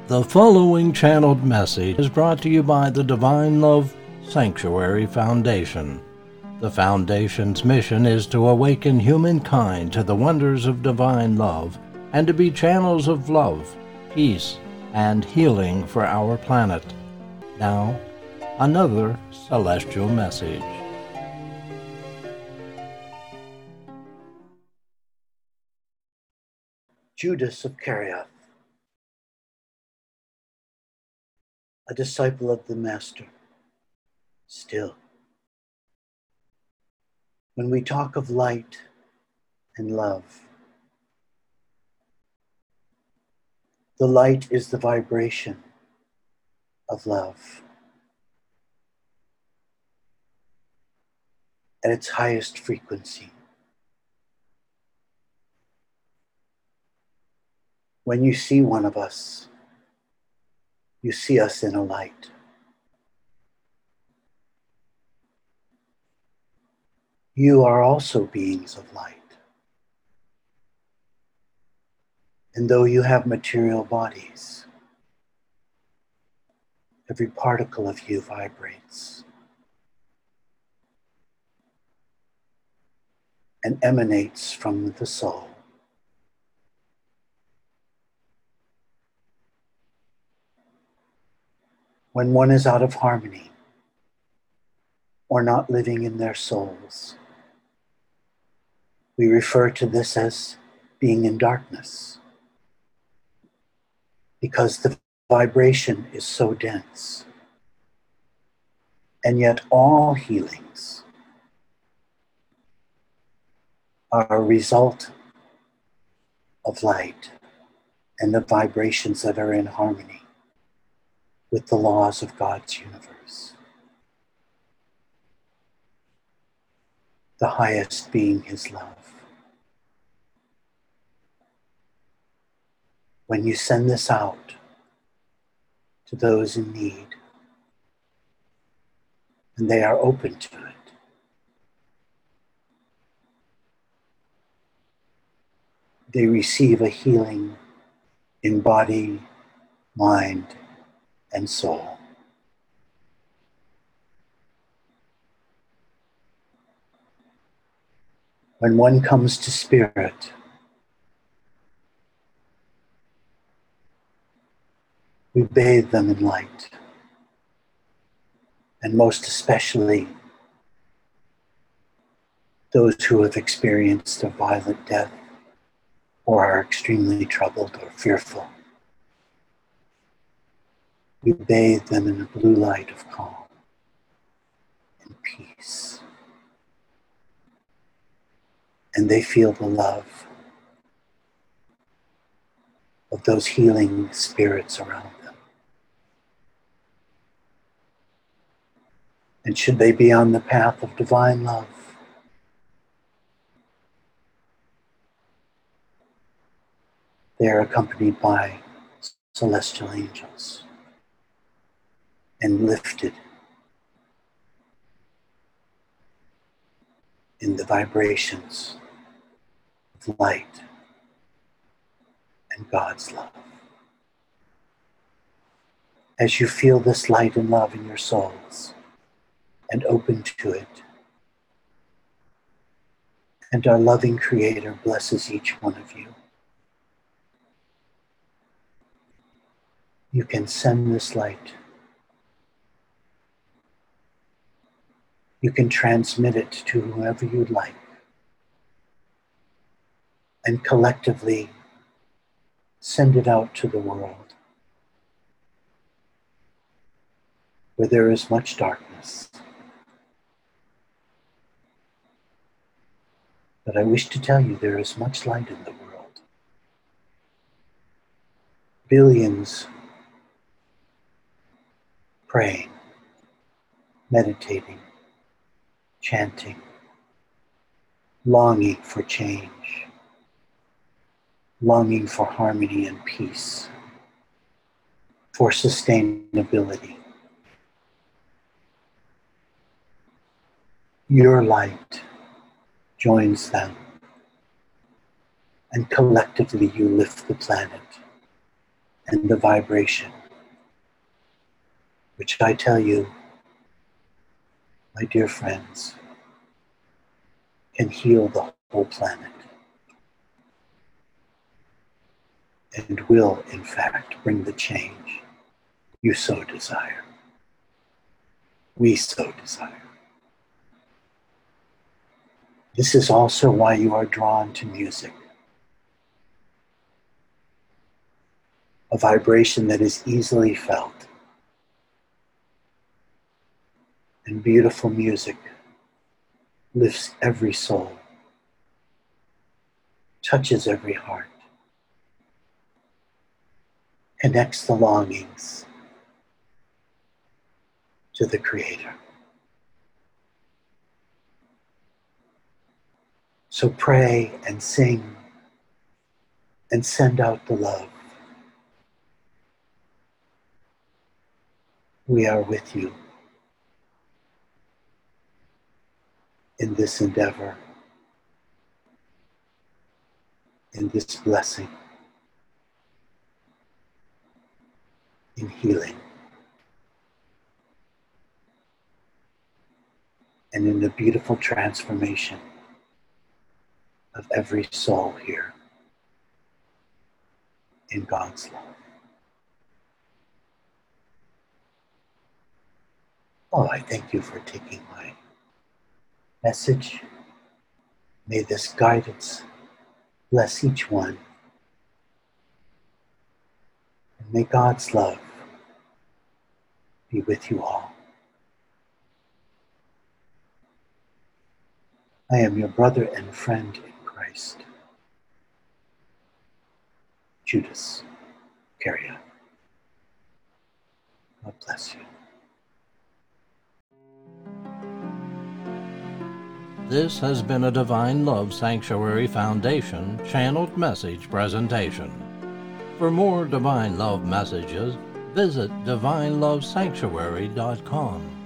The following channeled message is brought to you by the Divine Love Sanctuary Foundation. The Foundation's mission is to awaken humankind to the wonders of divine love and to be channels of love, peace, and healing for our planet. Now, another celestial message. Judas of Kerioth, a disciple of the Master. Still, when we talk of light and love, the light is the vibration of love at its highest frequency. When you see one of us, you see us in a light. You are also beings of light. And though you have material bodies, every particle of you vibrates and emanates from the soul. When one is out of harmony or not living in their souls, we refer to this as being in darkness, because the vibration is so dense. And yet all healings are a result of light and the vibrations that are in harmony with the laws of God's universe. The highest being is love. When you send this out to those in need, and they are open to it, they receive a healing in body, mind, and soul. When one comes to spirit, we bathe them in light, and most especially those who have experienced a violent death or are extremely troubled or fearful. We bathe them in a blue light of calm and peace. And they feel the love of those healing spirits around them. And should they be on the path of divine love, they are accompanied by celestial angels and lifted in the vibrations of light and God's love. As you feel this light and love in your souls and open to it, and our loving Creator blesses each one of you, you can send this light. You can transmit it to whoever you'd like, and collectively send it out to the world where there is much darkness. But I wish to tell you there is much light in the world. Billions praying, meditating, chanting, longing for change, longing for harmony and peace, for sustainability. Your light joins them, and collectively you lift the planet and the vibration, which I tell you, my dear friends, can heal the whole planet and will, in fact, bring the change you so desire. We so desire. This is also why you are drawn to music. A vibration that is easily felt. And beautiful music lifts every soul, touches every heart, connects the longings to the Creator. So pray and sing and send out the love. We are with you in this endeavor, in this blessing, in healing, and in the beautiful transformation of every soul here in God's love. Oh, I thank you for taking my message. May this guidance bless each one. And may God's love be with you all. I am your brother and friend in Christ, Judas Iscariot. God bless you. This has been a Divine Love Sanctuary Foundation channeled message presentation. For more Divine Love messages, visit divinelovesanctuary.com.